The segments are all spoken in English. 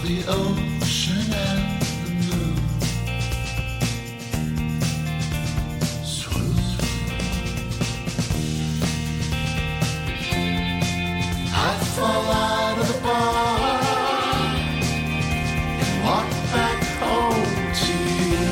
the ocean and the moon. Swoop. I'd fall out of the bar and walk back home to you.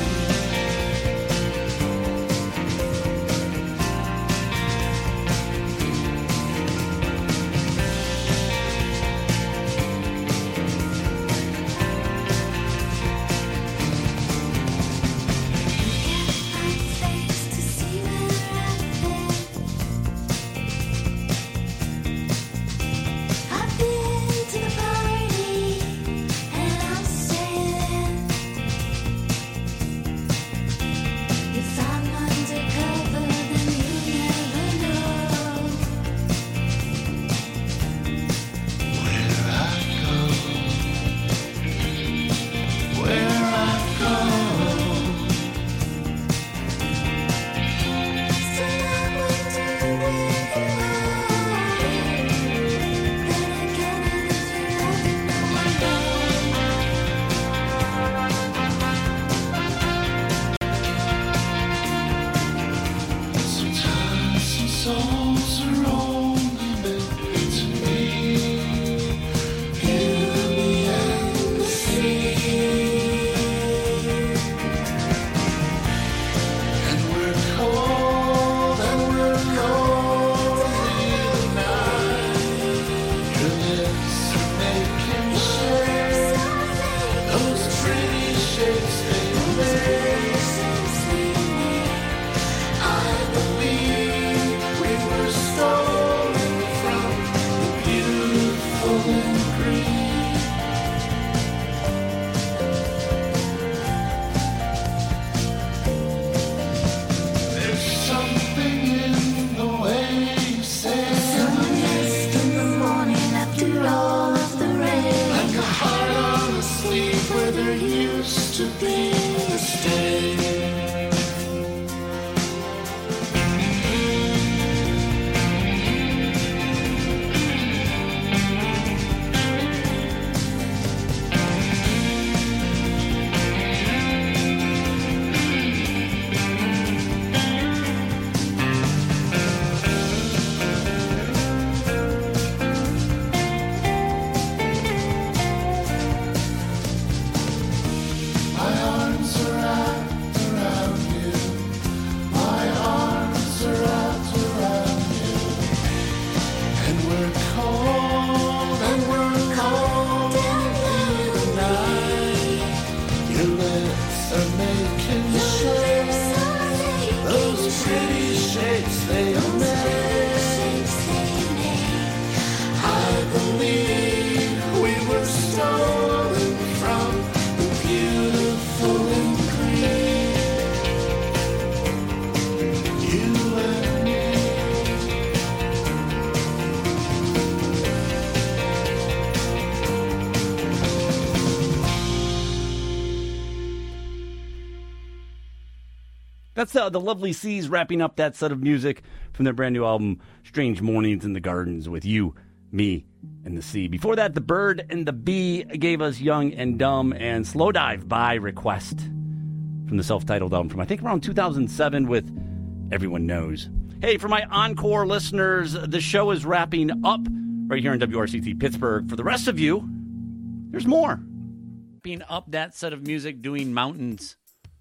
That's the Lovely Seas wrapping up that set of music from their brand new album, Strange Mornings in the Gardens, with You, Me, and the Sea. Before that, The Bird and the Bee gave us Young and Dumb, and Slow Dive by Request from the self-titled album from, I think, around 2007 with Everyone Knows. Hey, for my Encore listeners, the show is wrapping up right here in WRCT Pittsburgh. For the rest of you, there's more. Wrapping up that set of music, doing Mountains,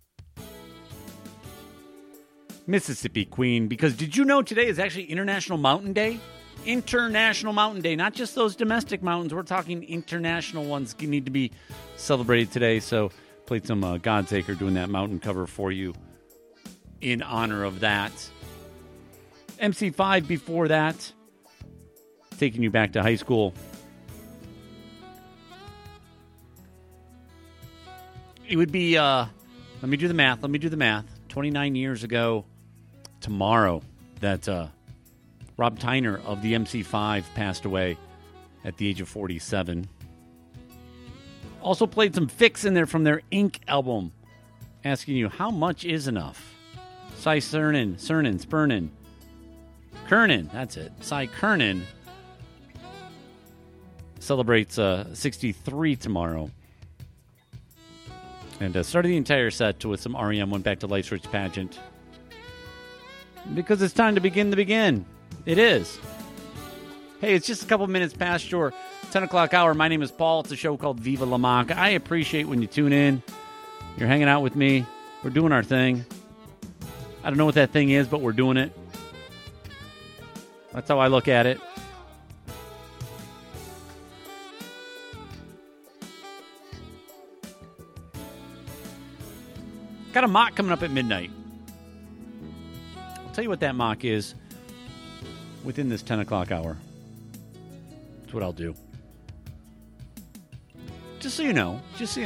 Mississippi Queen, because did you know today is actually International Mountain Day? International Mountain Day, not just those domestic mountains. We're talking international ones need to be celebrated today. So played some Godsacre doing that mountain cover for you in honor of that. MC5 before that, taking you back to high school. It would be, let me do the math. 29 years ago tomorrow that Rob Tyner of the MC5 passed away at the age of 47. Also played some Fix in there from their Ink album, asking you, how much is enough? Cy Kernan, that's it. Cy Kernan celebrates 63 tomorrow. And started the entire set with some REM, went back to Life's Rich Pageant. Because it's time to begin to begin. It is. Hey, it's just a couple minutes past your 10 o'clock hour. My name is Paul. It's a show called Viva La Mock. I appreciate when you tune in. You're hanging out with me. We're doing our thing. I don't know what that thing is, but we're doing it. That's how I look at it. Got a mock coming up at midnight. I'll tell you what that mock is within this 10 o'clock hour. That's what I'll do. Just so you know.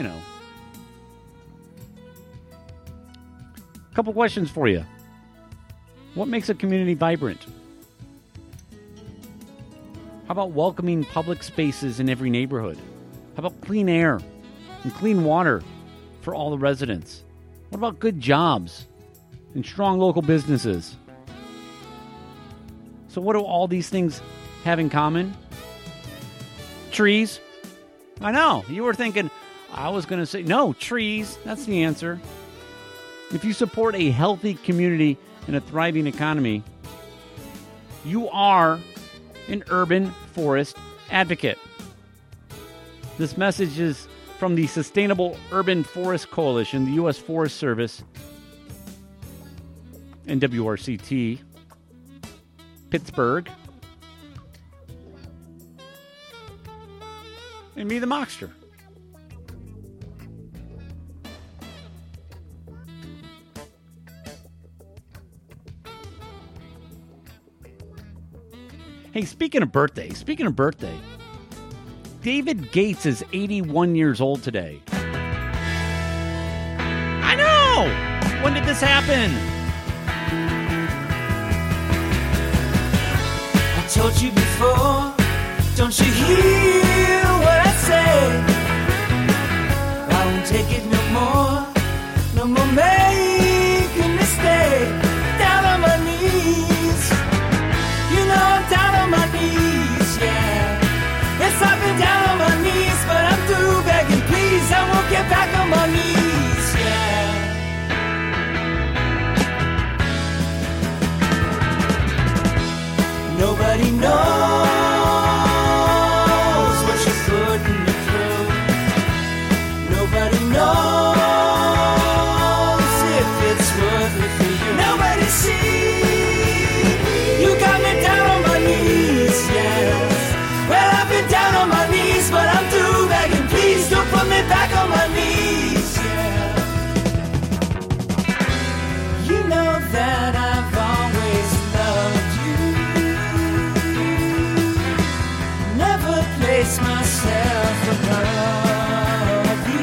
A couple questions for you. What makes a community vibrant? How about welcoming public spaces in every neighborhood? How about clean air and clean water for all the residents? What about good jobs and strong local businesses? So what do all these things have in common? Trees. I know. You were thinking, I was going to say, no, trees. That's the answer. If you support a healthy community and a thriving economy, you are an urban forest advocate. This message is from the Sustainable Urban Forest Coalition, the U.S. Forest Service, and WRCT, Pittsburgh, and me, the Mockster. Hey, speaking of birthday, David Gates is 81 years old today. I know! When did this happen? I told you before, don't you hear what I say? I won't take it no more making a mistake. Down on my knees, you know I'm down on my knees, yeah. Yes, I've been down on my knees, but I'm through begging, please. I won't get back on my knees, yeah. Nobody knows what you're putting me through. Nobody knows if it's worth it for you. Nobody sees you got me down on my knees, yes. Well, I've been down on my knees, but I'm through begging, please don't put me back on my knees, yeah. You know that I've always loved you. Never place myself above you.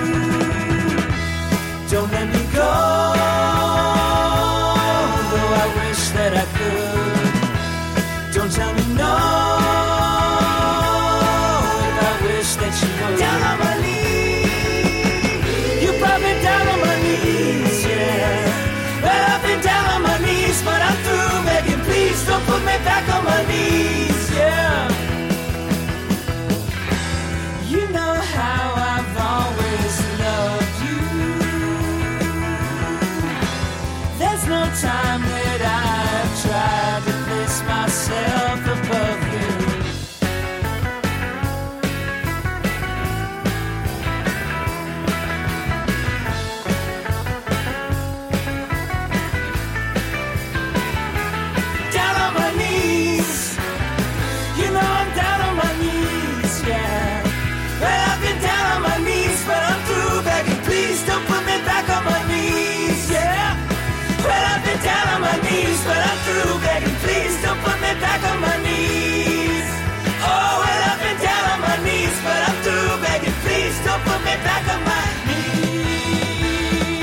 Don't let me go, though I wish that I could. Don't tell me no, that you were down on my knees. You brought me down on my knees, yeah. Well, I've been down on my knees, but I'm through begging, please don't put me back on my knees, yeah. You know how I've always loved you. There's no time that I've tried to place myself above you. But I'm through begging, please don't put me back on my knees. Oh, well, I've been down on my knees, but I'm through begging, please don't put me back on my knees.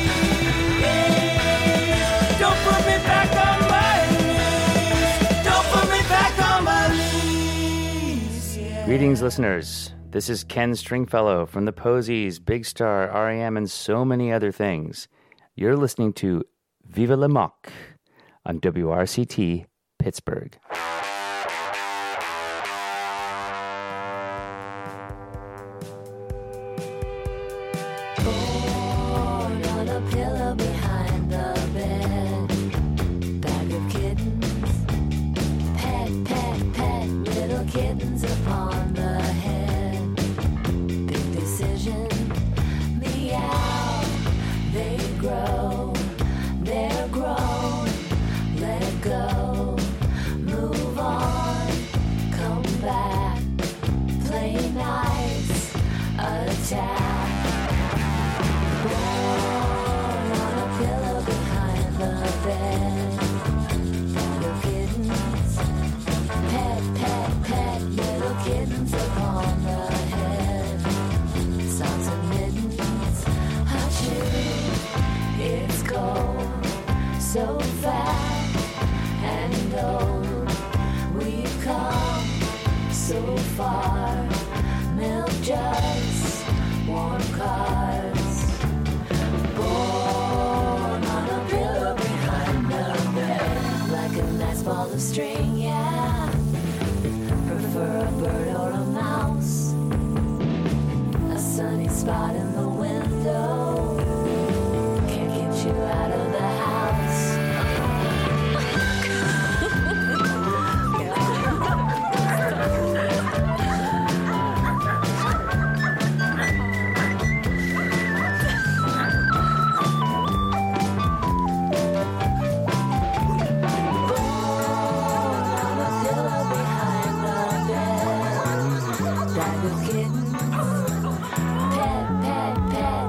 Don't put me back on my knees. Don't put me back on my knees. Yeah. Greetings, listeners. This is Ken Stringfellow from the Posies, Big Star, REM, and so many other things. You're listening to Viva La Mock on WRCT Pittsburgh. Oh. tap. Born on a pillow behind the bed. Little kittens, pet, pet, pet, little kittens upon the head. Socks and mittens, hot shoe, it's cold, so fat and old. We've come so far, milk jugs, warm cars. Born on a pillow behind the bed, like a nice ball of string, yeah. Prefer a bird or a mouse, a sunny spot in the window. Can't get you out of the house. Bag of kittens, pet, pet, pet,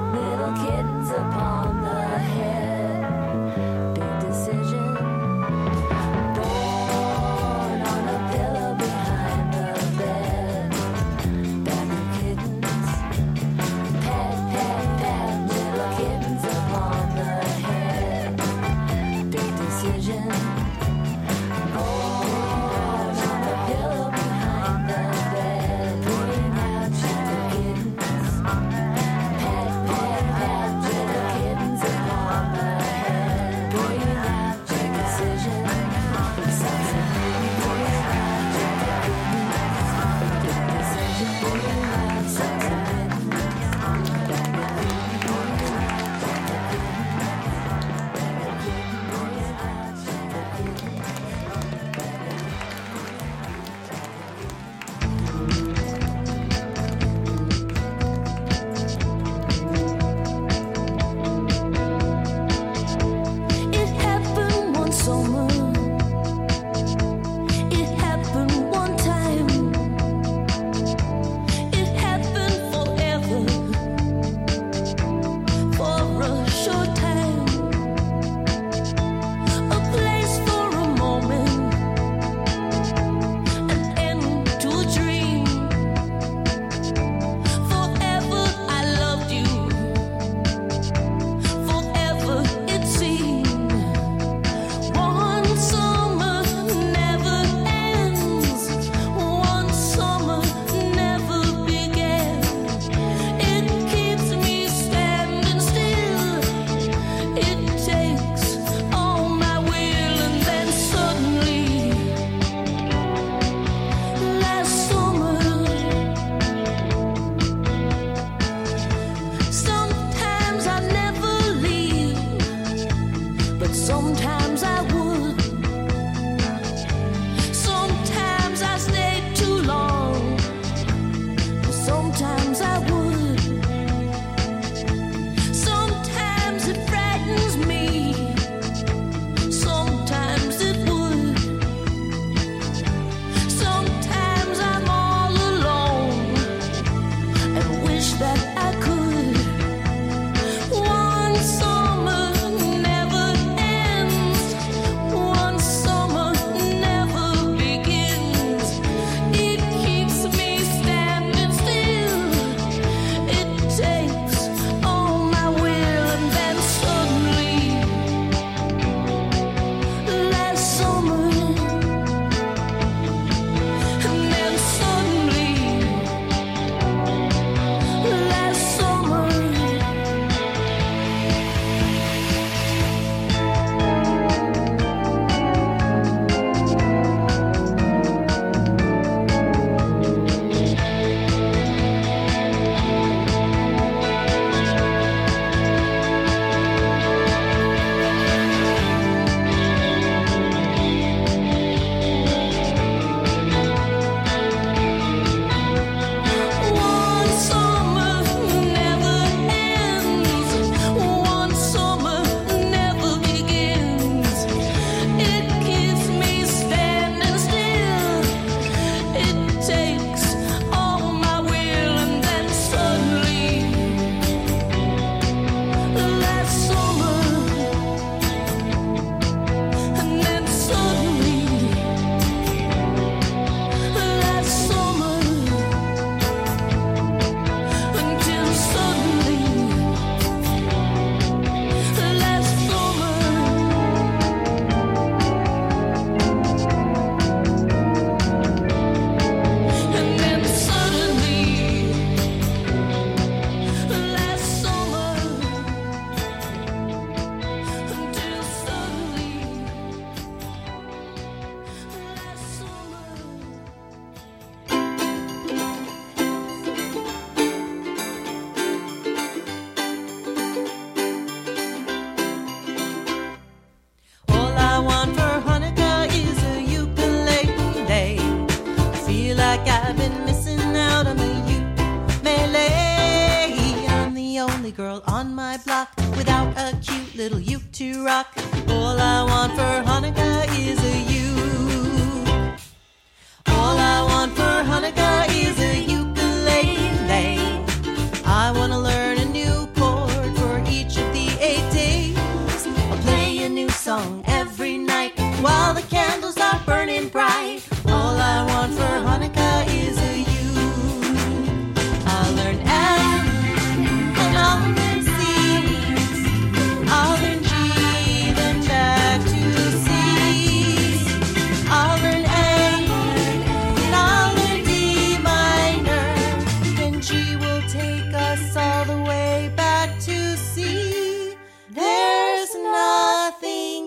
only girl on my block without a cute little uke to rock. All I want for Hanukkah is a uke. All I want for Hanukkah is a ukulele. I want to learn a new chord for each of the 8 days. I'll play a new song every night while the candles are burning bright. All I want for Hanukkah is a uke. I'll learn F and I'll learn C. I'll learn G, then back to C. I'll learn A and I'll learn D minor. Then G will take us all the way back to C. There's nothing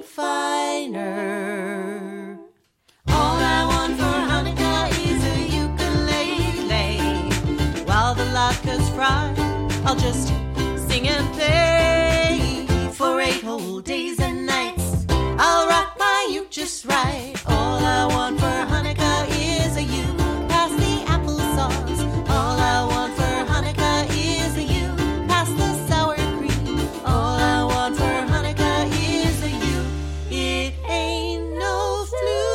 finer. All I want for Hanukkah is a ukulele. While the latkes fry, I'll just sing and play for 8 whole days and nights. I'll rock my uke just right. All I want for Hanukkah is a uke. Pass the applesauce. All I want for Hanukkah is a uke. Pass the sour cream. All I want for Hanukkah is a uke. It ain't no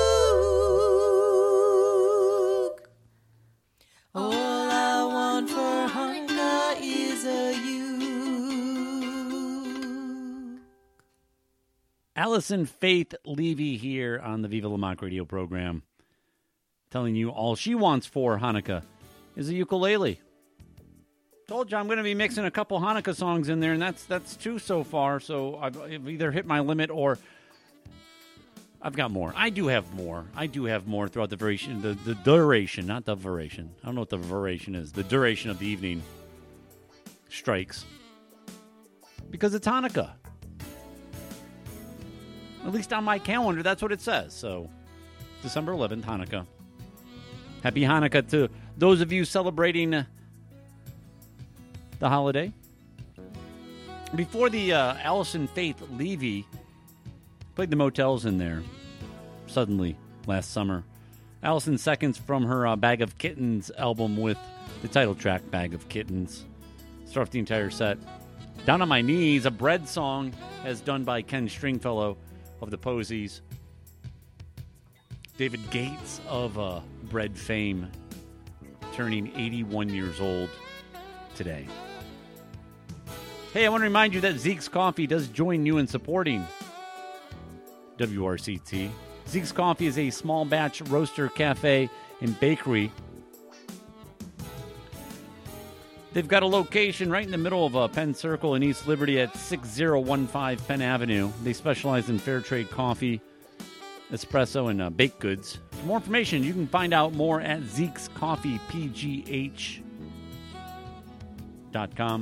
fluke. All I want for Hanukkah is a uke. Allison Faith Levy here on the Viva La Mock radio program, telling you all she wants for Hanukkah is a ukulele. Told you I'm going to be mixing a couple Hanukkah songs in there, and that's 2 so far. So I've either hit my limit or I've got more. I do have more throughout the duration, the duration, not the duration. I don't know what the duration is. The duration of the evening strikes. Because it's Hanukkah. At least on my calendar, that's what it says. So, December 11th, Hanukkah. Happy Hanukkah to those of you celebrating the holiday. Before the Allison Faith Levy played the Motels in there suddenly last summer. Allison seconds from her Bag of Kittens album with the title track, Bag of Kittens. Start off the entire set. Down on My Knees, a Bread song as done by Ken Stringfellow of the Posies. David Gates of Bread fame, turning 81 years old today. Hey, I want to remind you that Zeke's Coffee does join you in supporting WRCT. Zeke's Coffee is a small batch roaster, cafe, and bakery. They've got a location right in the middle of Penn Circle in East Liberty at 6015 Penn Avenue. They specialize in fair trade coffee, espresso, and baked goods. For more information, you can find out more at Zeke'sCoffeePGH.com.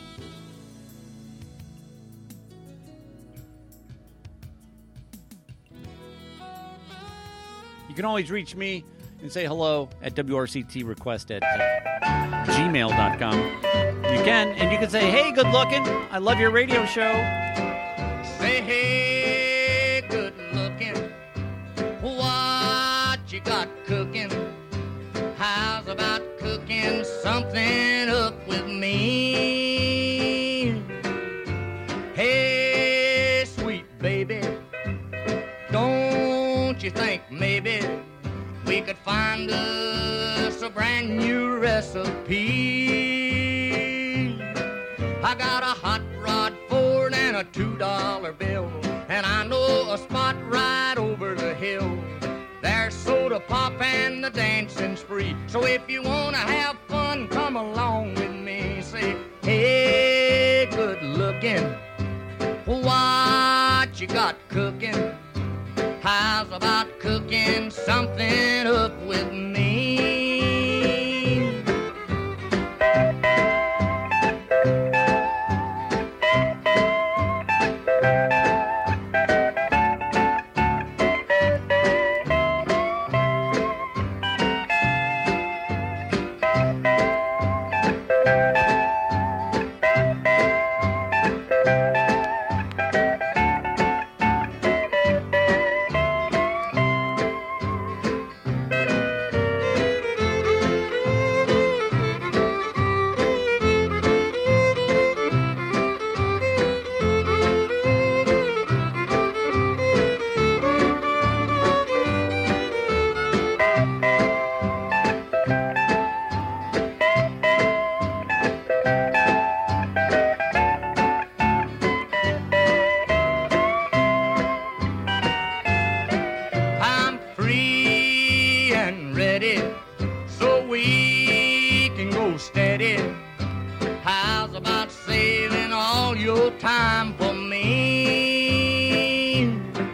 You can always reach me and say hello at WRCTrequest@gmail.com. You can, and you can say, hey, good looking, I love your radio show. Say, hey, good looking, what you got cooking? How's about cooking something up with me? Hey, sweet baby, don't you think maybe we could find us a brand new recipe? I got a hot rod Ford and a $2 bill, and I know a spot right over the hill. There's soda pop and the dancing's free. So if you wanna have fun, come along with me. Say, hey, good looking, what you got cooking? How's about cooking something up with me? time for me.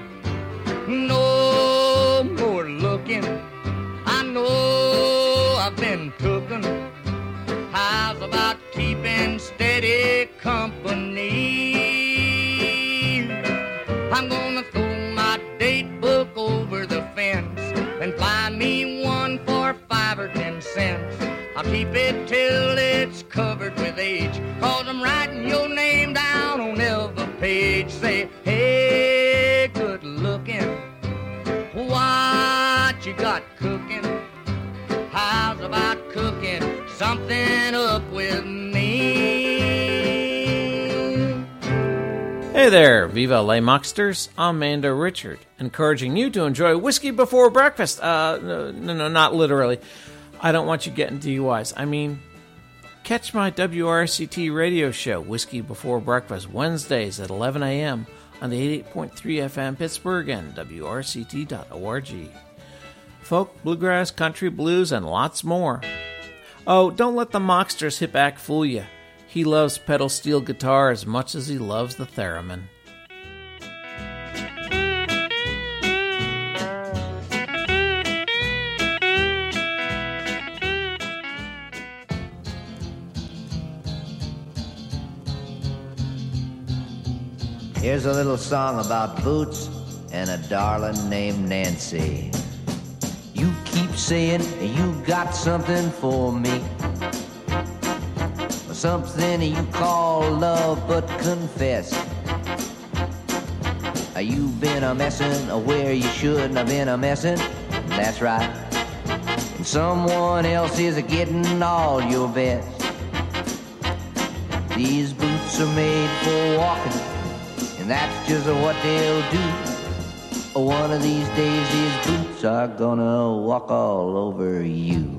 No more looking, I know I've been tooken. How's about keeping steady company? I'm gonna throw my date book over the fence and buy me one for 5 or 10 cents. I'll keep it till it's covered with age, 'cause I'm writing your name down on every page. Say, hey, good looking, what you got cooking? How's about cooking something up with me? Hey there, Viva Les Mocksters. I'm Mando Richard, encouraging you to enjoy Whiskey Before Breakfast. No, not literally. I don't want you getting DUIs. I mean, catch my WRCT radio show, Whiskey Before Breakfast, Wednesdays at 11 a.m. on the 88.3 FM Pittsburgh and WRCT.org. Folk, bluegrass, country, blues, and lots more. Oh, don't let the Mocksters hit back fool you. He loves pedal steel guitar as much as he loves the theremin. Here's a little song about boots and a darling named Nancy. You keep saying you got something for me, something you call love, but confess, you've been a messin' where you shouldn't have been a messin'. That's right. And someone else is getting all your best. These boots are made for walking, and that's just what they'll do. One of these days these boots are gonna walk all over you.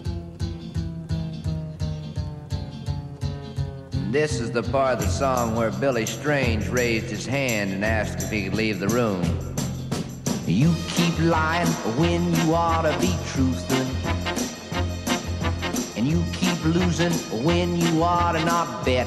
This is the part of the song where Billy Strange raised his hand and asked if he could leave the room. You keep lying when you ought to be truthing, and you keep losing when you ought to not bet,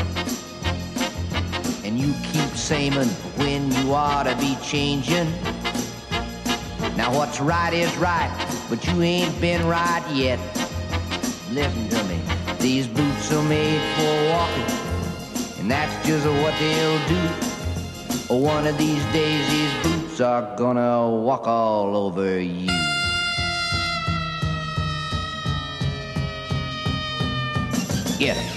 and you keep saying when you ought to be changing. Now what's right is right, but you ain't been right yet. Listen to me. These boots are made for walking, and that's just what they'll do. One of these days these boots are gonna walk all over you. Get it.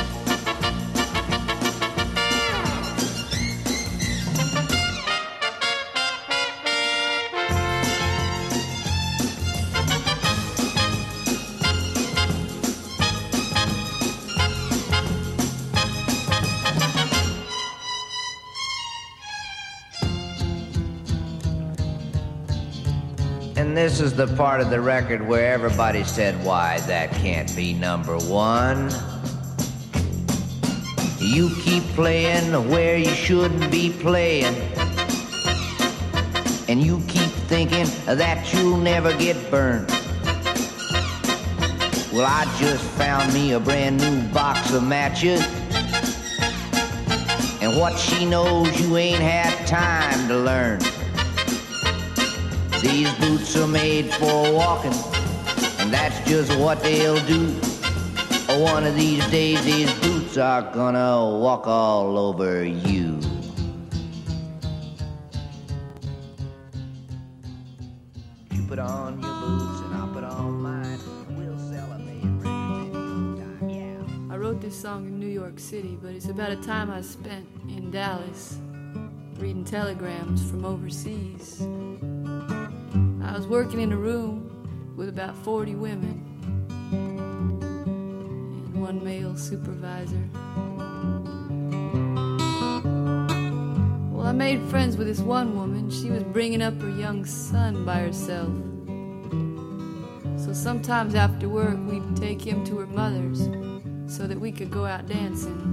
And this is the part of the record where everybody said, why, that can't be number one. You keep playing where you shouldn't be playing, and you keep thinking that you'll never get burned. Well, I just found me a brand new box of matches, and what she knows you ain't had time to learn. These boots are made for walking, and that's just what they'll do. One of these days these boots are gonna walk all over you. You put on your boots and I'll put on mine, and we'll celebrate records in no time, yeah. I wrote this song in New York City, but it's about a time I spent in Dallas reading telegrams from overseas. I was working in a room with about 40 women and one male supervisor. Well, I made friends with this one woman. She was bringing up her young son by herself. So sometimes after work, we'd take him to her mother's so that we could go out dancing.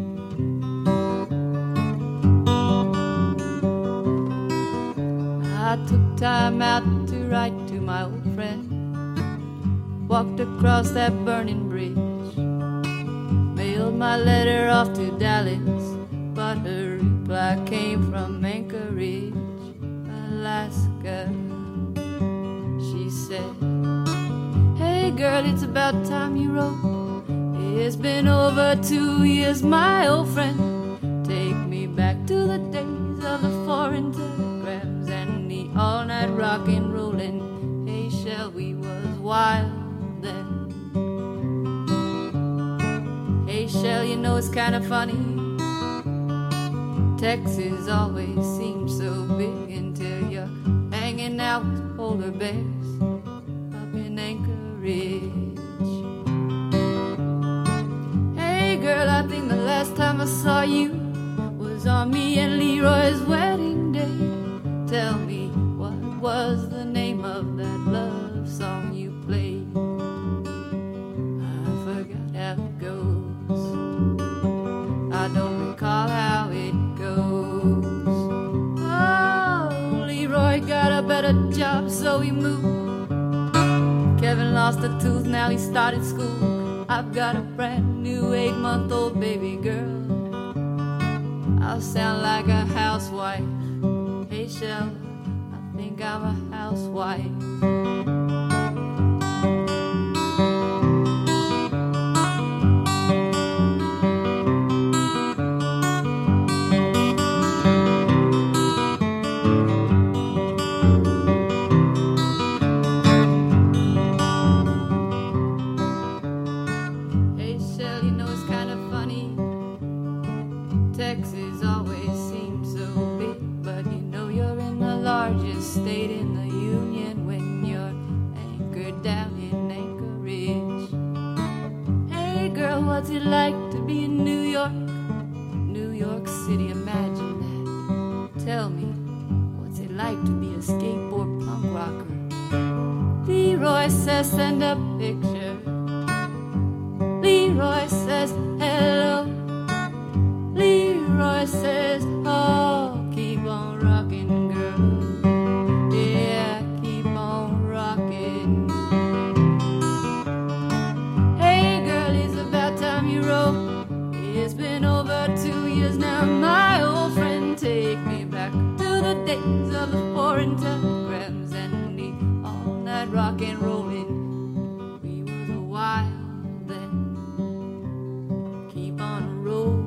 I took time out to write to my old friend, walked across that burning bridge, mailed my letter off to Dallas, but her reply came from Anchorage, Alaska. She said, "Hey girl, it's about time you wrote. It's been over 2 years, my old friend. Take me back to the days of the foreign telegrams and the all-night rock and rollin'. Hey, shall we was wild then. Hey, Shell, you know it's kind of funny. Texas always seems so big until you're hanging out with polar bears up in Anchorage. Hey, girl, I think the last time I saw you was on me and Leroy's wedding day. Tell me, what was the name of that love song you played? I forgot how it goes. I don't recall how it goes. Oh, Leroy got a better job, so he moved. Kevin lost a tooth, now he started school. I've got a brand new 8-month-old baby girl. I'll sound like a housewife. Hey, Shell, I think I'm a housewife. Hey, Shell, you know it's kind of funny. Texas always seems so big, but you know you're in the largest state in the union when you're anchored down in Anchorage. Hey girl, what's it like to be in New York? New York City, imagine that. Tell me, what's it like to be a skateboard punk rocker? Leroy says send a picture. Leroy says hello. Leroy says, oh, keep on rocking, girl. Yeah, keep on rocking. Hey, girl, it's about time you wrote. It's been over 2 years now, my old friend. Take me back to the days of the foreign telegrams and the all-night rock and rollin'. We was a while then. Keep on rolling.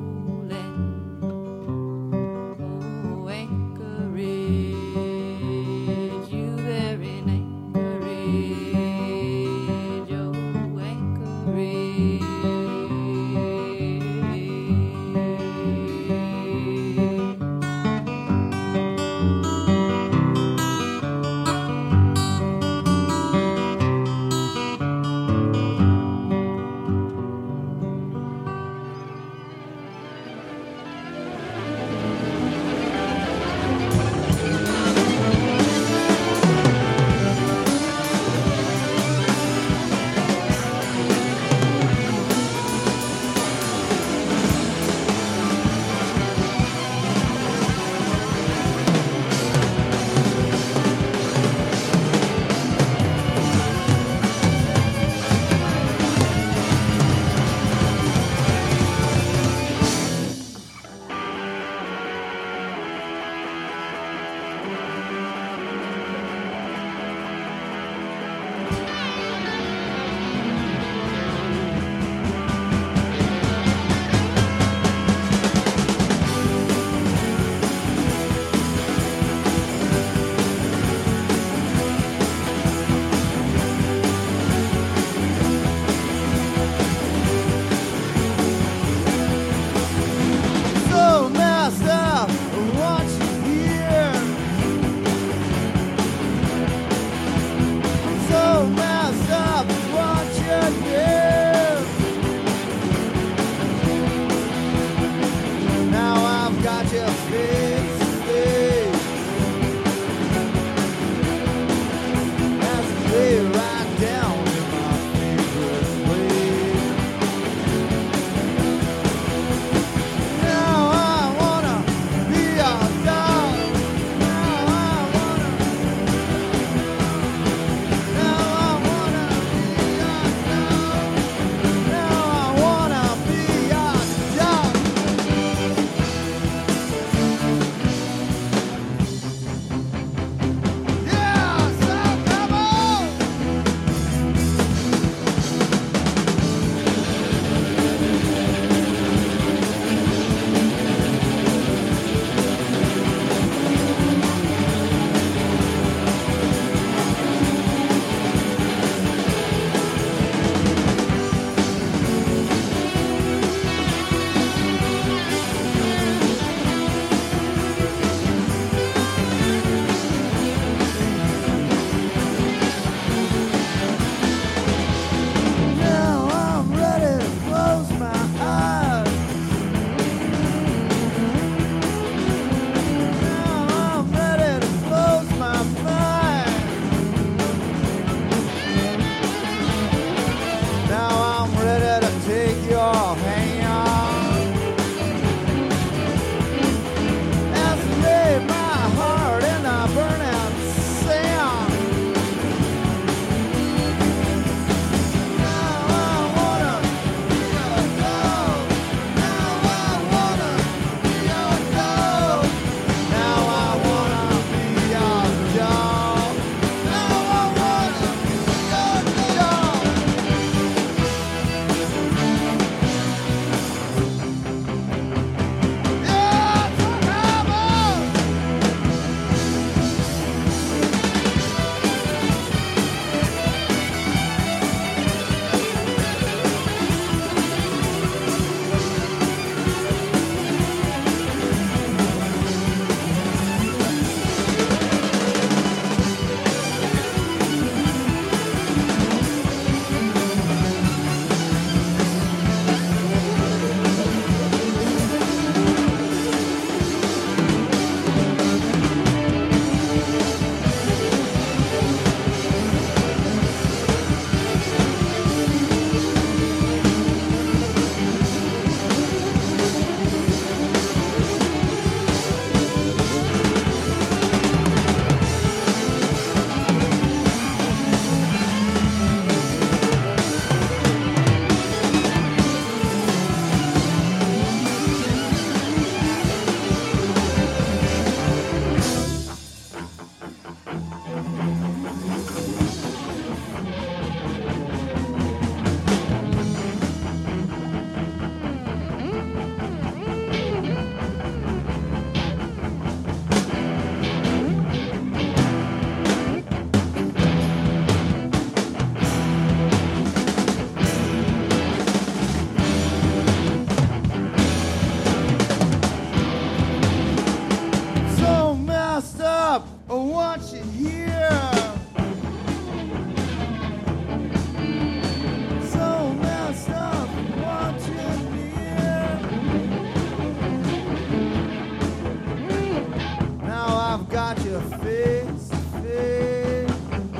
face to face.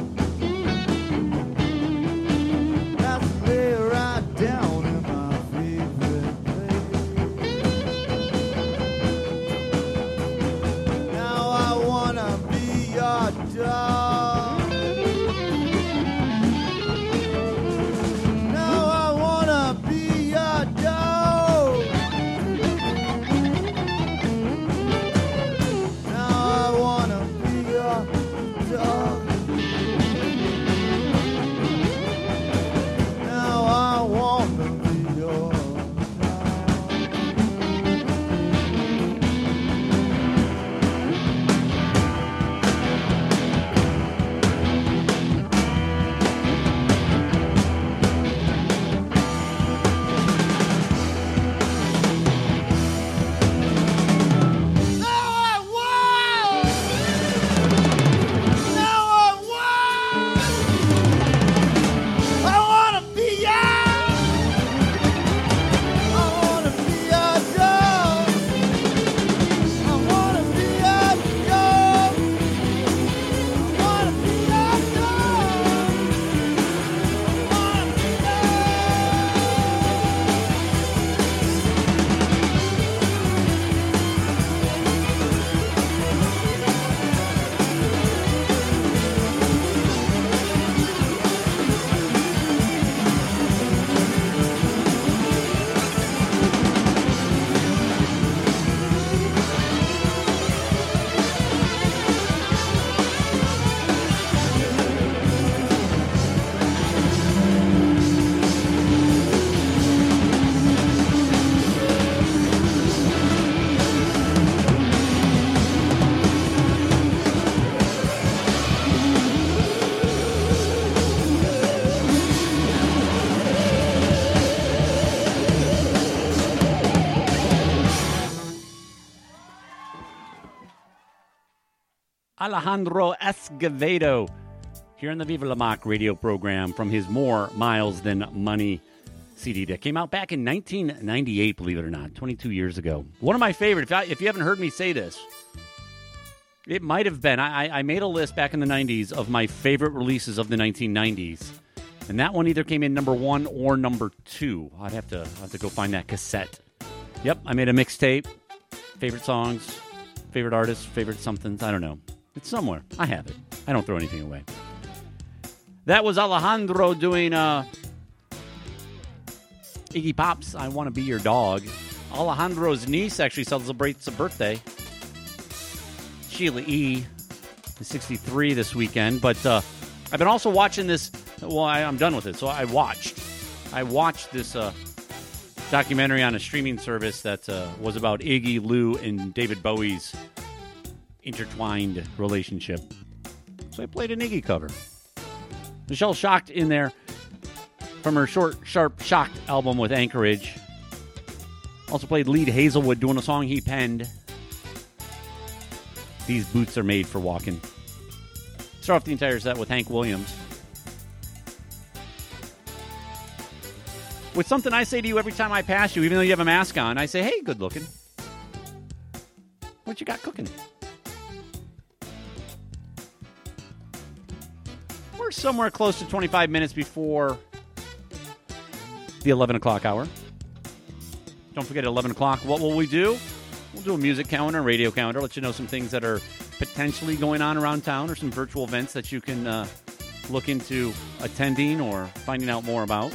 Let's lay right down in my favorite place. Now I wanna be your dog. Now I wanna be your dog. Now I wanna be your dog. Now I wanna be your dog. Alejandro Escovedo here in the Viva La Mock radio program from his More Miles Than Money CD that came out back in 1998, believe it or not, 22 years ago. One of my favorite, if you haven't heard me say this, it might have been, I made a list back in the 90s of my favorite releases of the 1990s, and that one either came in number 1 or number 2. I'll have to go find that cassette. Yep, I made a mixtape, favorite songs, favorite artists, favorite somethings, I don't know. It's somewhere. I have it. I don't throw anything away. That was Alejandro doing Iggy Pop's I Want to Be Your Dog. Alejandro's niece actually celebrates a birthday. Sheila E. is 63 this weekend. But I've been also watching this. Well, I'm done with it. So I watched this documentary on a streaming service that was about Iggy, Lou, and David Bowie's intertwined relationship. So I played an Iggy cover. Michelle Shocked in there from her Short, Sharp, Shocked album with Anchorage. Also played Lead Hazelwood doing a song he penned. These Boots Are Made for Walking. Start off the entire set with Hank Williams. With something I say to you every time I pass you, even though you have a mask on, I say, hey, good looking. What you got cooking? We're somewhere close to 25 minutes before the 11 o'clock hour. Don't forget, at 11 o'clock, what will we do? We'll do a music calendar, radio calendar, let you know some things that are potentially going on around town or some virtual events that you can look into attending or finding out more about.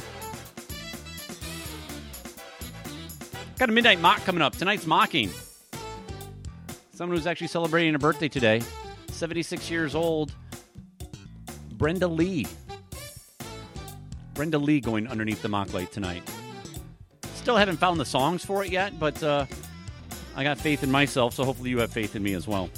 Got a midnight mock coming up. Tonight's mocking someone who's actually celebrating a birthday today. 76 years old. Brenda Lee. Brenda Lee going underneath the mock light tonight. Still haven't found the songs for it yet, but I got faith in myself, so hopefully you have faith in me as well.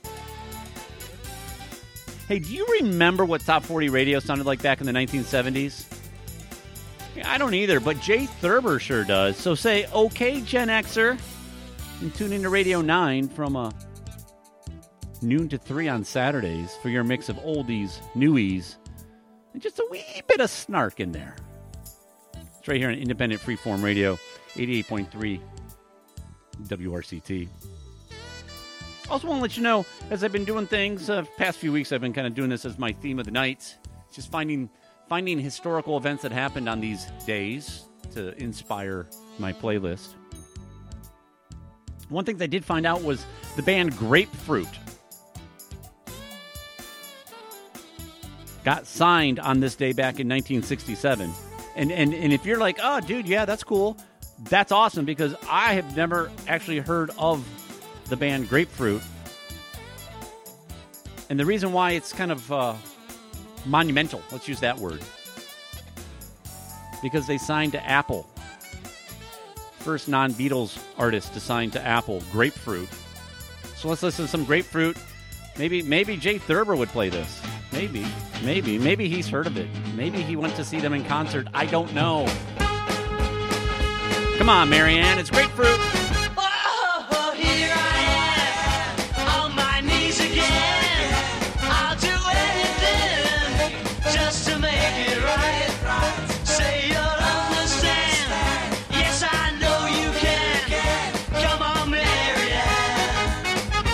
Hey, do you remember what Top 40 radio sounded like back in the 1970s? I don't either, but Jay Thurber sure does. So say, okay, Gen Xer, and tune into Radio 9 from noon to 3 on Saturdays for your mix of oldies, newies, and just a wee bit of snark in there. It's right here on Independent Freeform Radio, 88.3 WRCT. Also want to let you know, as I've been doing things, past few weeks I've been kind of doing this as my theme of the night. Just finding historical events that happened on these days to inspire my playlist. One thing I did find out was the band Grapefruit got signed on this day back in 1967. And if you're like, oh, dude, yeah, that's cool. That's awesome, because I have never actually heard of the band Grapefruit. And the reason why it's kind of monumental, let's use that word, because they signed to Apple. First non-Beatles artist to sign to Apple, Grapefruit. So let's listen to some Grapefruit. Maybe Jay Thurber would play this. Maybe he's heard of it. Maybe he went to see them in concert. I don't know. Come on, Marianne, it's Grapefruit. Oh, here I am, on my knees again. I'll do anything just to make it right. Say you'll understand. Yes, I know you can. Come on, Marianne.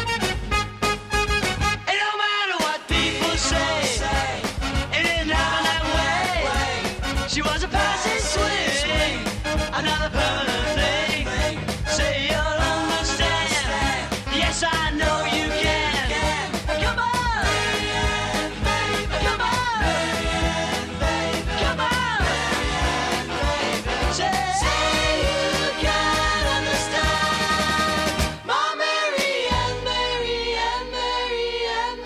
It don't matter what people say. It didn't happen that way. She was a passing swing, another permanent thing. Say you'll understand. Yes, I know you can. Come on, come on, come on. Say you can understand. My Marianne, Marianne, Marianne,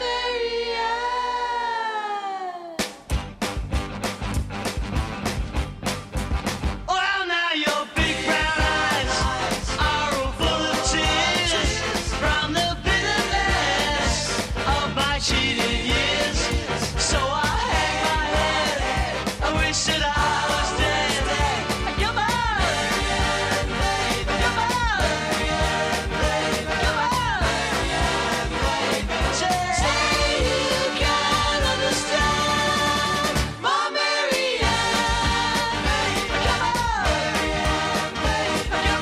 Marianne. Well, now your big brown eyes are all full of tears from the bitterness of my cheated years. So I hang my head, I wish that I was dead. Come on, come on, come on. Say you can understand. My Marianne, come on, come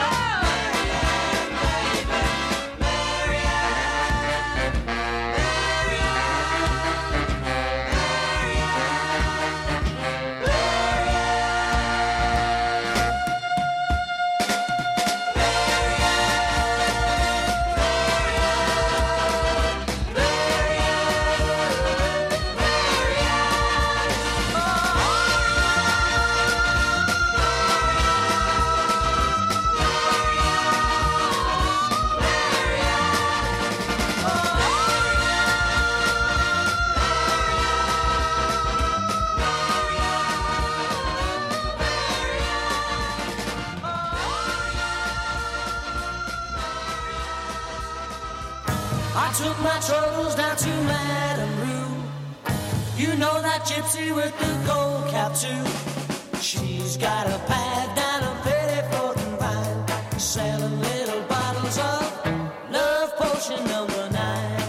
I took my troubles down to Madame Rue. You know that gypsy with the gold cap too. She's got a pad down a Pettiford and Vine, selling little bottles of love potion number 9.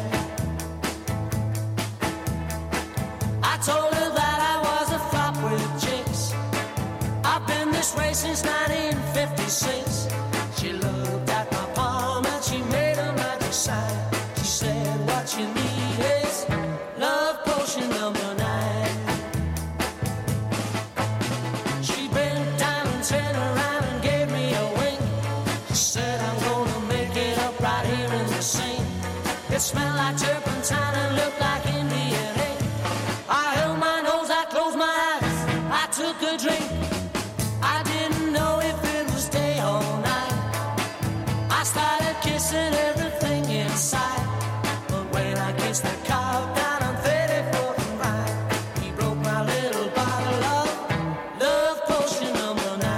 I told her that I was a flop with chicks. I've been this way since 1956. She looked at my palm and she made a magic sign. She said, what you need is love potion number 9. She bent down and turned around and gave me a wink. She said, I'm gonna make it up right here in the sink. It smelled like turpentine and looked like Indian ink. I held my nose, I closed my eyes, I took a drink. I didn't know if it was day or night. I started kissing everything inside. But when I kissed the cow down on 34th and Vine, he broke my little bottle of love potion number 9.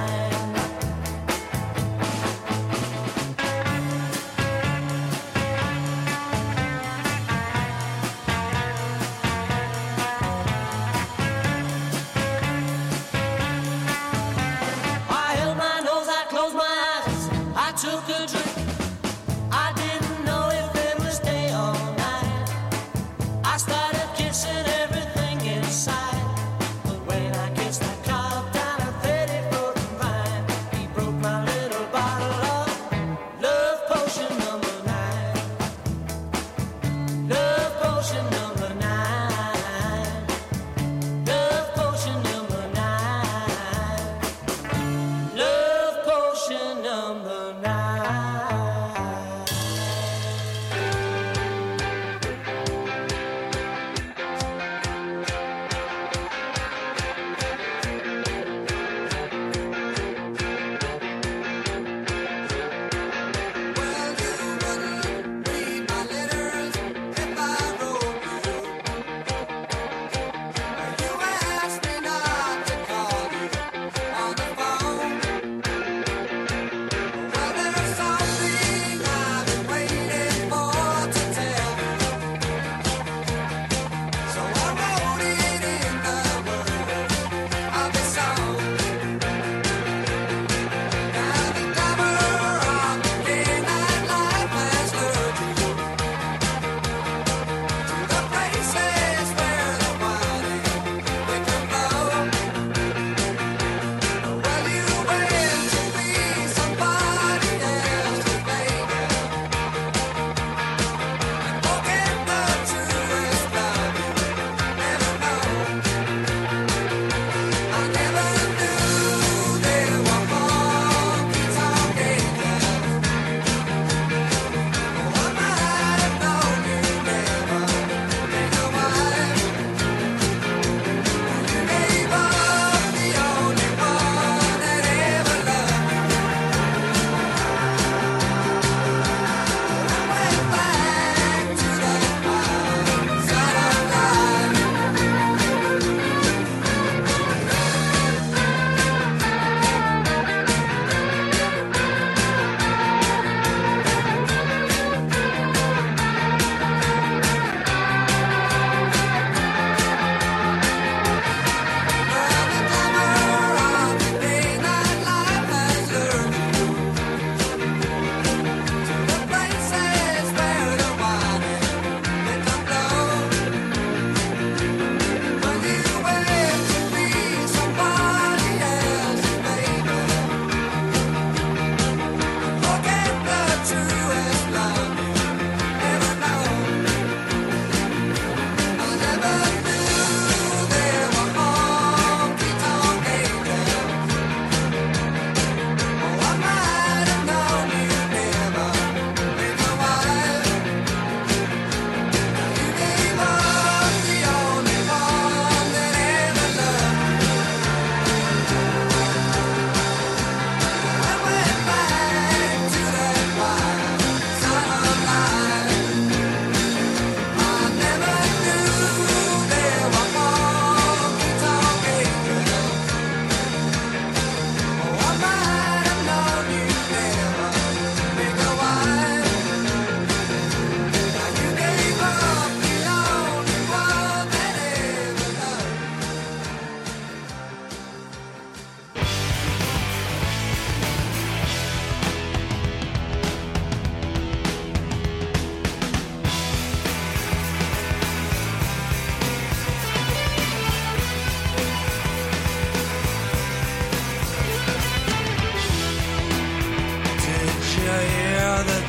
I held my nose, I closed my eyes, I took a drink. I didn't know if it was day or night. I started kissing everything inside. But when I kissed that cloud down a 34th and Vine, he broke my little bottle of love potion number 9.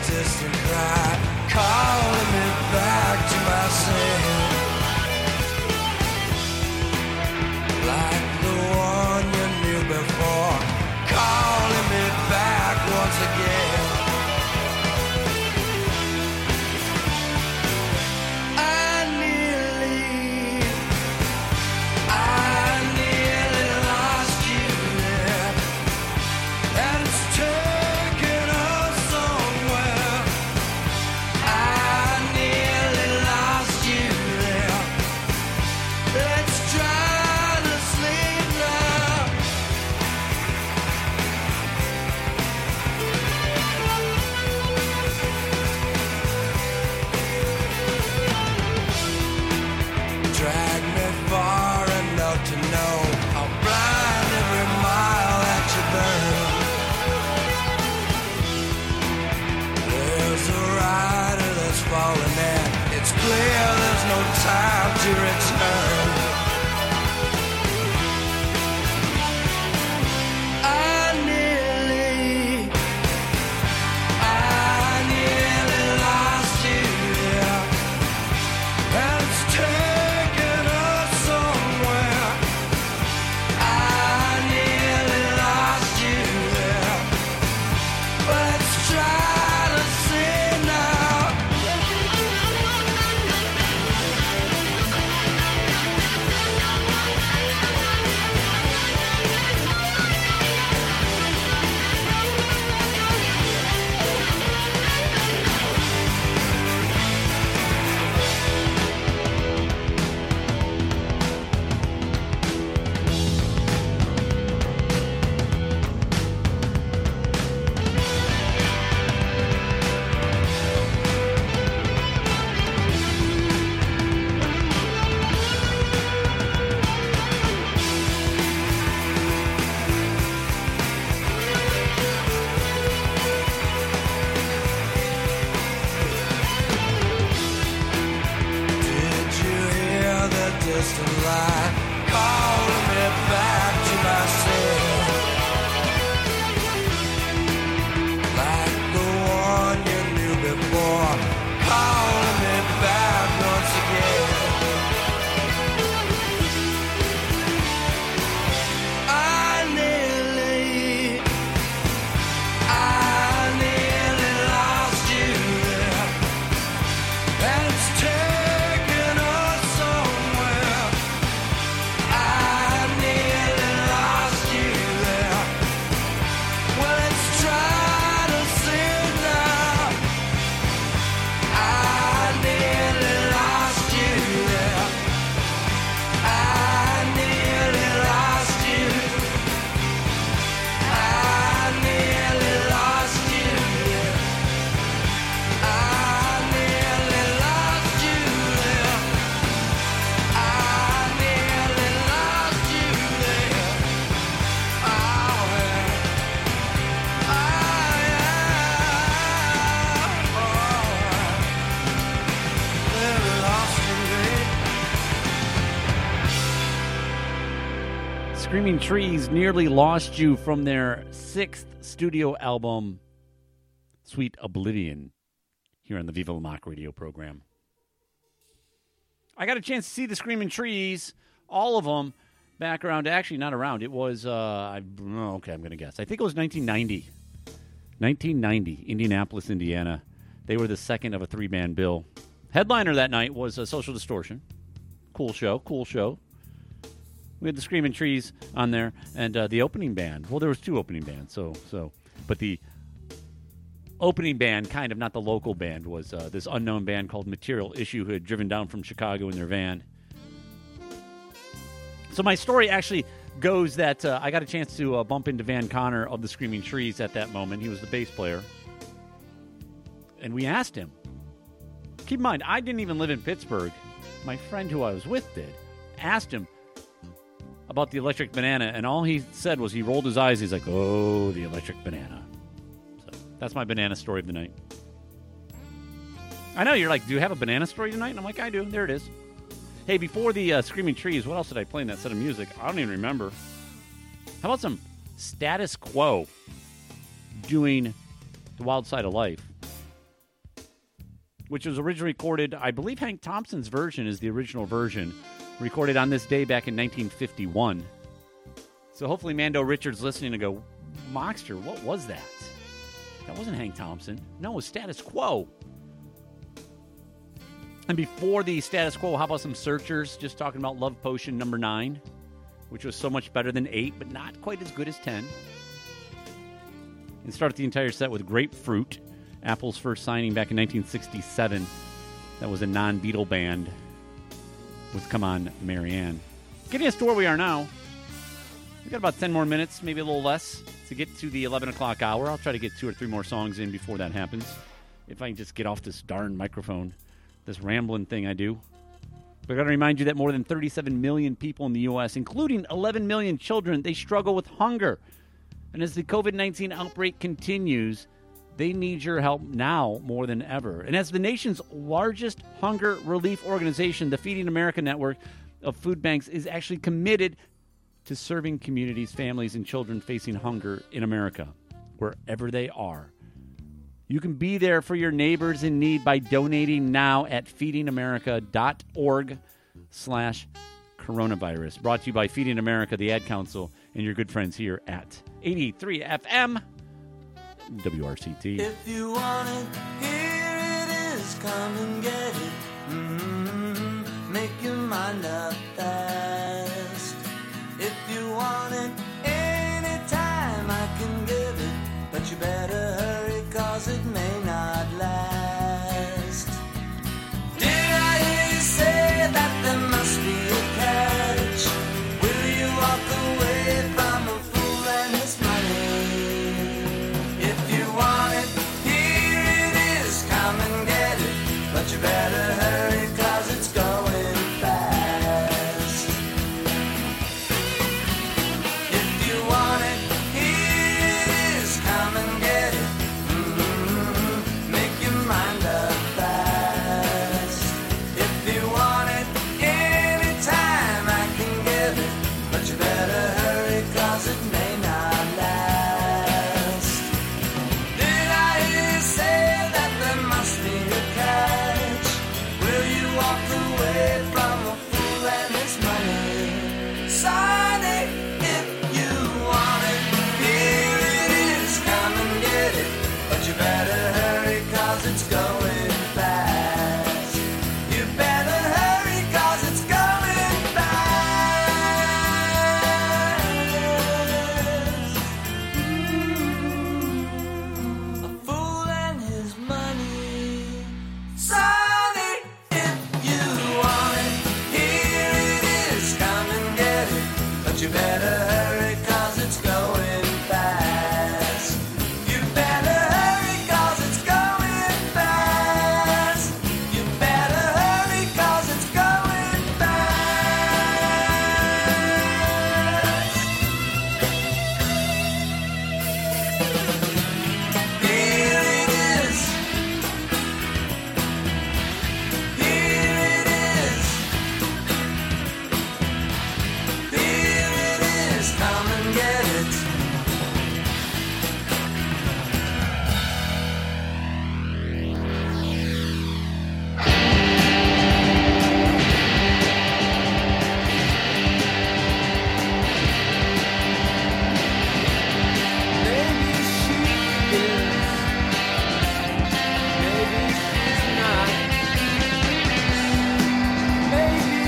distant cry, calling me back to myself. Like the one you knew before, calling me back once again. I nearly lost you there, and it's taken us somewhere. I nearly lost you there. Let's try to sleep now. Drag me far enough to know how blind every mile that you burn. There's a rider that's falling in. It's clear there's no time to return. I nearly lost you there, and it's taken us somewhere. I nearly lost you there. Let's try to see now. Did you hear the distant line calling me back to myself? Like the one you knew before, calling me back once again. I nearly lost you there, and it's taken us somewhere. I nearly lost you there. Well, let's try to see now. I nearly lost you there. I nearly lost you. I nearly lost you there. I nearly lost you there. I nearly lost you there. Oh, yeah. Nearly lost you there. Screaming Trees Nearly Lost You from their 6th studio album, Sweet Oblivion, here on the Viva La Mock radio program. I got a chance to see the Screaming Trees, all of them, back around, actually not around, it was, I'm going to guess. I think it was 1990. 1990, Indianapolis, Indiana. They were the second of a 3-band bill. Headliner that night was Social Distortion. Cool show. We had the Screaming Trees on there, and the opening band. Well, there was 2 opening bands, but the opening band, kind of not the local band, was this unknown band called Material Issue, who had driven down from Chicago in their van. So my story actually goes that I got a chance to bump into Van Connor of the Screaming Trees at that moment. He was the bass player, and we asked him. Keep in mind, I didn't even live in Pittsburgh. My friend who I was with did. Asked him about the Electric Banana, and all he said was he rolled his eyes. He's like, oh, the Electric Banana. So that's my banana story of the night. I know, you're like, do you have a banana story tonight? And I'm like, I do. There it is. Hey, before the Screaming Trees, what else did I play in that set of music? I don't even remember. How about some Status Quo doing The Wild Side of Life? which was originally recorded, I believe Hank Thompson's version is the original version, recorded on this day back in 1951. So hopefully Mando Richards listening to go, Mockster, what was that? That wasn't Hank Thompson. No, it was Status Quo. And before the Status Quo, how about some Searchers? Just talking about Love Potion number 9, which was so much better than 8, but not quite as good as 10. And start the entire set with Grapefruit, Apple's first signing back in 1967. That was a non-Beatle band with Come On, Marianne. Getting us to where we are now. We've got about 10 more minutes, maybe a little less, to get to the 11 o'clock hour. I'll try to get 2 or 3 more songs in before that happens. If I can just get off this darn microphone, this rambling thing I do. But I got to remind you that more than 37 million people in the U.S., including 11 million children, they struggle with hunger. And as the COVID-19 outbreak continues, they need your help now more than ever. And as the nation's largest hunger relief organization, the Feeding America Network of Food Banks is actually committed to serving communities, families, and children facing hunger in America, wherever they are. You can be there for your neighbors in need by donating now at feedingamerica.org/coronavirus. Brought to you by Feeding America, the Ad Council, and your good friends here at 83 FM WRCT. If you want it, here it is. Come and get it. Make your mind up fast. If you want it, anytime I can give it. But you better hurry, 'cause it may not last. Did I hear you say that there must be a catch? Will you walk away from a fool and his money? If you want it, here it is. Come and get it. But you better hurry, 'cause it's going fast. If you want it, here it is. Come and get it. Make your mind up fast. If you want it, anytime I can give it. But you better hurry, 'cause it may not last. Did I hear you say that there must be a catch? Will you walk away from a fool and his money? Sonny, if you want it, here it is. Come and get it. But you better hurry, 'cause it's going fast. You better hurry, 'cause it's going fast. A fool and his money. Sonny, if you want it, here it is. Come and get it. But you better hurry, 'cause it's going fast. You better hurry, 'cause it's going fast. You better hurry, 'cause it's going fast. Here it is. Here it is. Here it is. Come and get it. Maybe she is. Maybe she's not. Maybe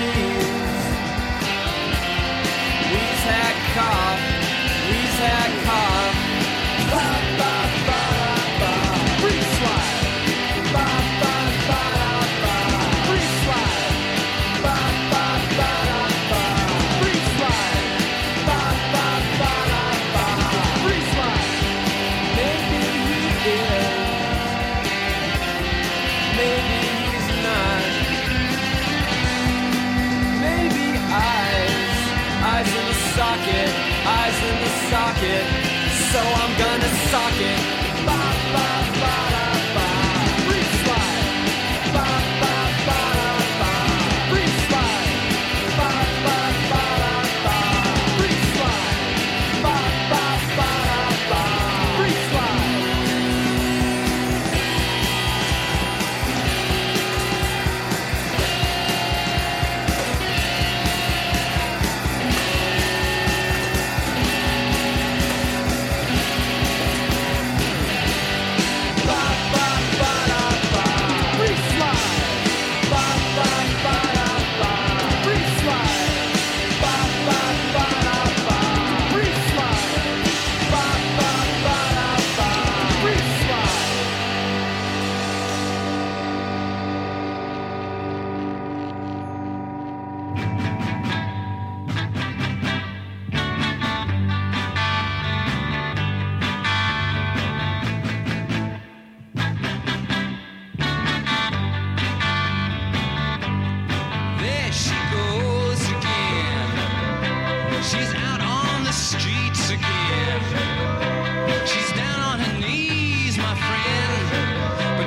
We's had cough. We's had cough. Ba ba ba ba. Free slide. Ba ba ba ba. Free slide. Ba ba ba ba. Free slide. Ba ba ba ba. Free slide. Maybe he is. Maybe he's not. Maybe eyes in the socket, eyes in the socket. So I'm gonna sock it. Ba ba ba ba. Free slide. Ba ba ba ba. Free slide. Ba ba ba ba. Free slide. Ba ba ba ba. Free slide.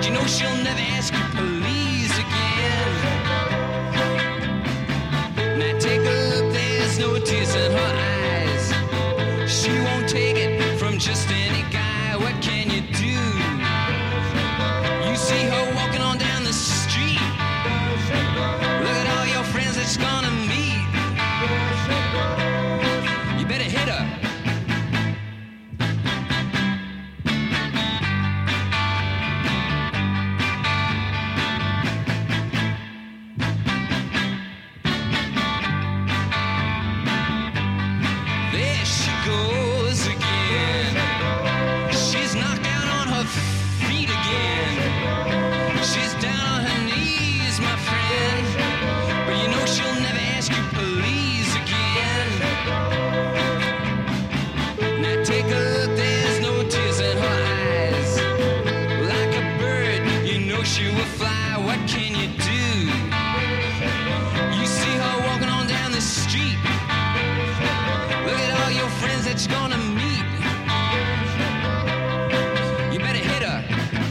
you know she'll never ask you please again? Now take a look, there's no tears in her eyes. She won't take it from just any guy. What can you do? You see her walking on down the street. Look at all your friends that she's gonna meet. You better hit her. There she goes again. She's knocked down on her feet again. She's down on her knees, my friend. But you know she'll never ask you please again. Now take a look, there's no tears in her eyes. Like a bird, you know she will fly. What can you do? You see her walking on down the street. Look at all your friends that you're gonna meet. You better hit her.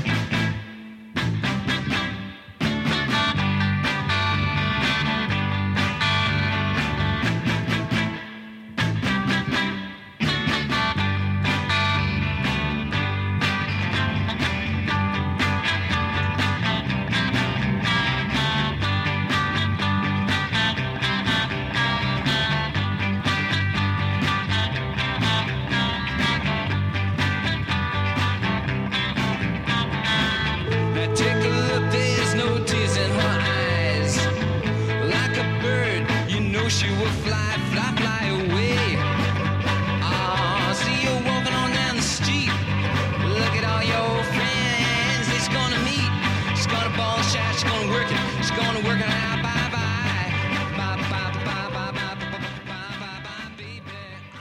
Now take a look, there's no tears in her eyes. Like a bird, you know she will fly, fly, fly away. Ah, see you walking on down the street. Look at all your friends that she's gonna meet. She's gonna ball shot, she's gonna work it. She's gonna work it out, bye, bye. Bye, bye, bye, bye, bye, bye, bye, bye, bye, baby.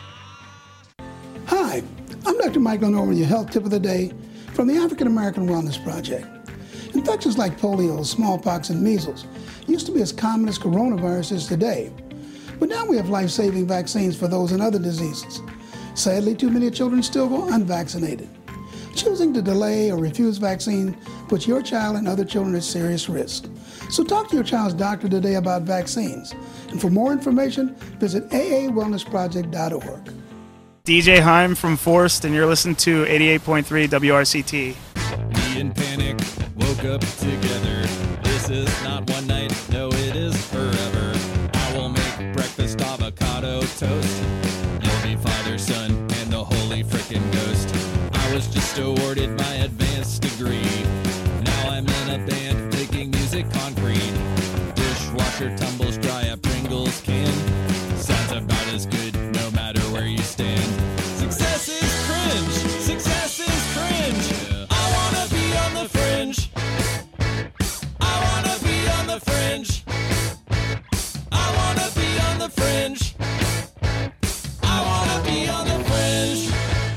Hi, I'm Dr. Michael Norman, your health tip of the day from the African American Wellness Project. Infections like polio, smallpox, and measles used to be as common as coronavirus is today. But now we have life-saving vaccines for those and other diseases. Sadly, too many children still go unvaccinated. Choosing to delay or refuse vaccine puts your child and other children at serious risk. So talk to your child's doctor today about vaccines. And for more information, visit aawellnessproject.org. DJ Heim from Forced, and you're listening to 88.3 WRCT. Me and Panic woke up together. This is not one night, no, it is forever. I will make breakfast avocado toast. You'll be father, son, and the holy frickin' ghost. I was just awarded my advanced degree. Now I'm in a band making music concrete. Dishwasher tumbles dry, a Pringles can. Sounds about as good no matter where you stand. Success is cringe. Success is cringe. I wanna be on the fringe. I wanna be on the fringe. I wanna be on the fringe. I wanna be on the fringe.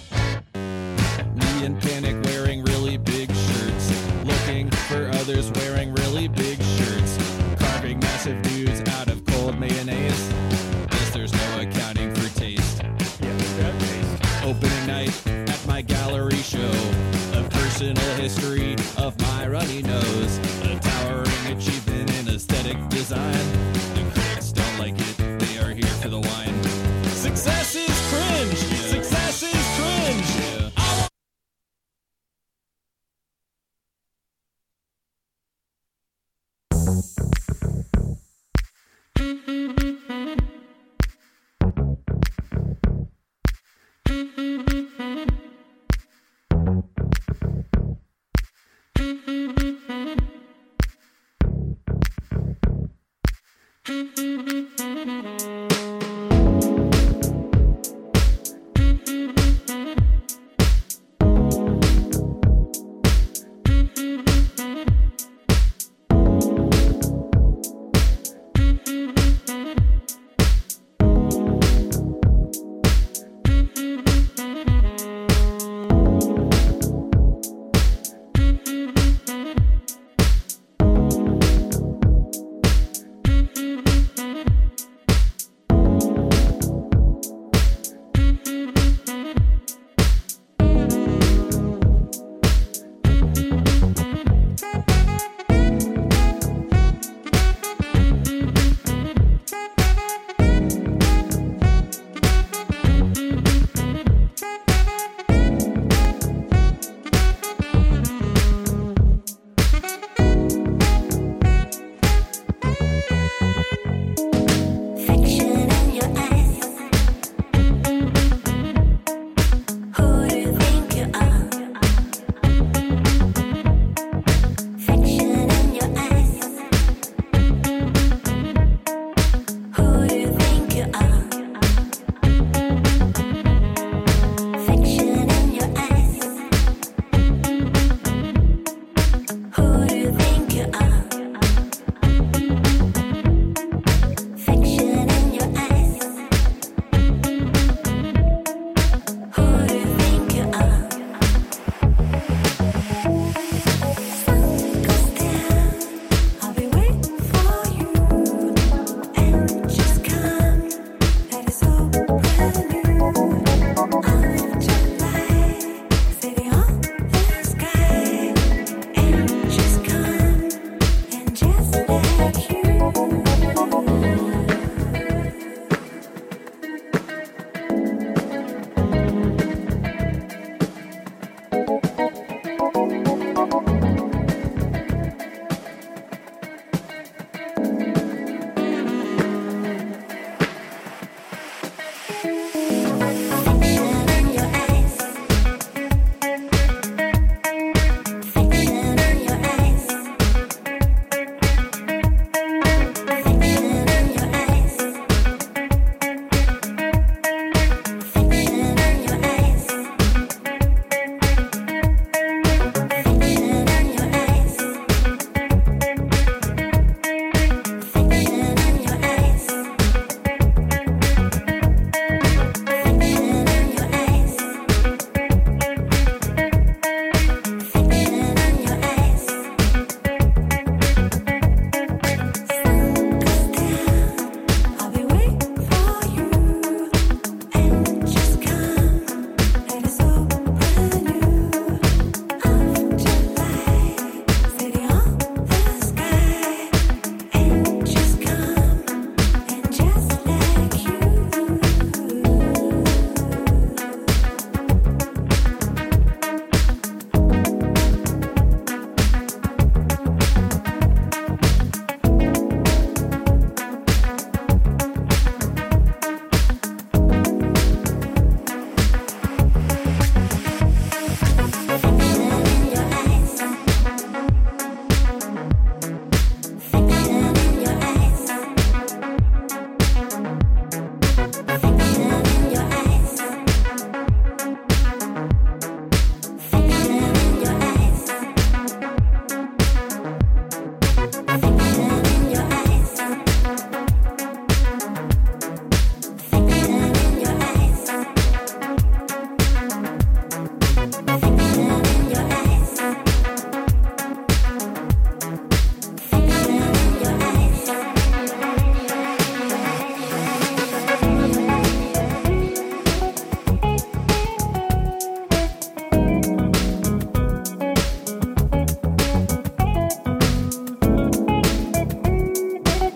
Me and Panic wearing really big shirts. Looking for others wearing really big shirts. Carving massive dudes out of cold mayonnaise. Guess there's no accounting for taste. Opening night at my gallery show. A personal history of my runny nose. A towering achievement in aesthetic design. The critics don't like it, they are here for the wine. Success is